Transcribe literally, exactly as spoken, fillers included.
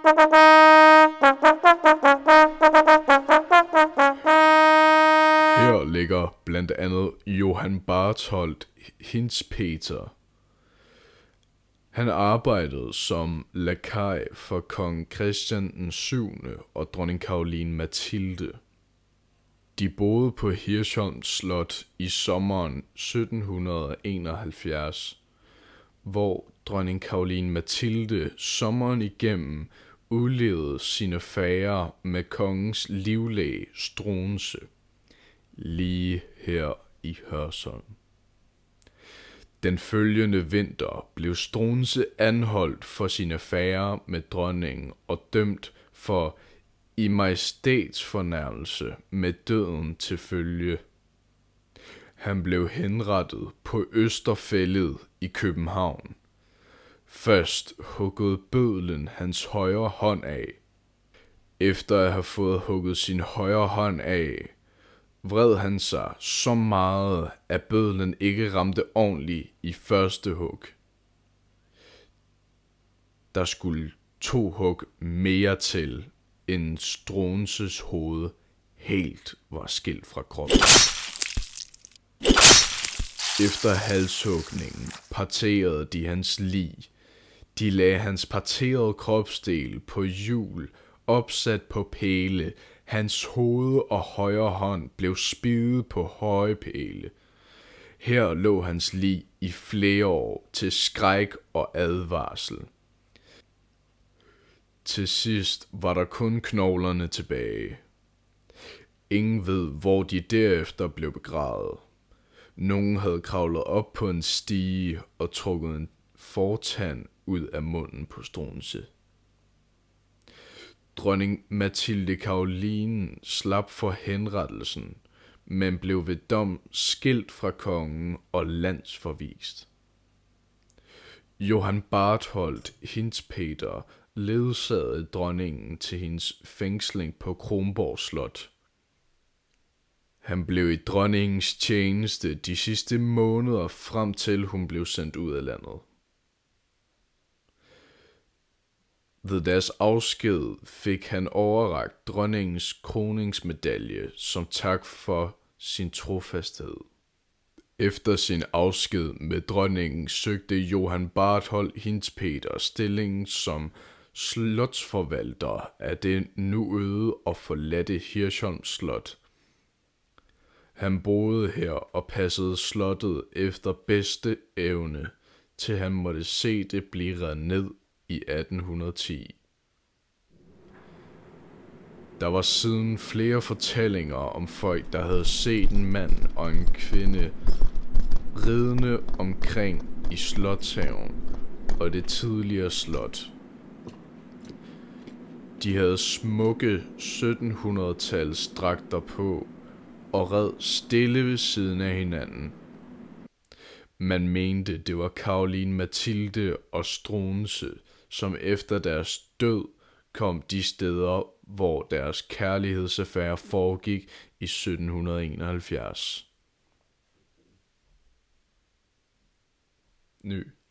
Her ligger blandt andet Johan Bartholdt Hintzpeter. Han arbejdede som lakaj for kong Christian den syvende og dronning Caroline Mathilde. De boede på Hirschholm Slot i sommeren sytten enoghalvfjerds, hvor dronning Caroline Mathilde sommeren igennem udlevede sine færer med kongens livlæge Struensee, lige her i Hørsholm. Den følgende vinter blev Struensee anholdt for sine affærer med dronningen og dømt for i majestætsfornærmelse med døden til følge. Han blev henrettet på Østerfællet i København. Først huggede bødlen hans højre hånd af. Efter at have fået hugget sin højre hånd af, vred han sig så meget, at bødlen ikke ramte ordentligt i første hug. Der skulle to hug mere til, end Struensees hoved helt var skilt fra kroppen. Efter halshugningen parterede de hans lig. De lagde hans parterede kropsdel på hjul, opsat på pæle. Hans hoved og højre hånd blev spiddet på høje pæle. Her lå hans lig i flere år til skræk og advarsel. Til sidst var der kun knoglerne tilbage. Ingen ved, hvor de derefter blev begravet. Nogen havde kravlet op på en stige og trukket en fortand ud af munden på Struensee. Dronning Mathilde Caroline slap for henrettelsen, men blev ved dom skilt fra kongen og landsforvist. Johan Bartholdt Hintzpeter ledsagede dronningen til hendes fængsling på Kronborg Slot. Han blev i dronningens tjeneste de sidste måneder frem til hun blev sendt ud af landet. Ved deres afsked fik han overrakt dronningens kroningsmedalje som tak for sin trofasthed. Efter sin afsked med dronningen søgte Johan Bartholdt Hintzpeter stillingen som slotsforvalter af det nu øde og forladte Hirschholm Slot. Han boede her og passede slottet efter bedste evne, til han måtte se det blive revet ned i atten ti. Der var siden flere fortællinger om folk, der havde set en mand og en kvinde ridende omkring i slotshaven og det tidligere slot. De havde smukke syttenhundrede-tals dragter på og red stille ved siden af hinanden. Man mente, det var Caroline Mathilde og Struensee, som efter deres død kom de steder, hvor deres kærlighedsaffære foregik i sytten enoghalvfjerds. Ny.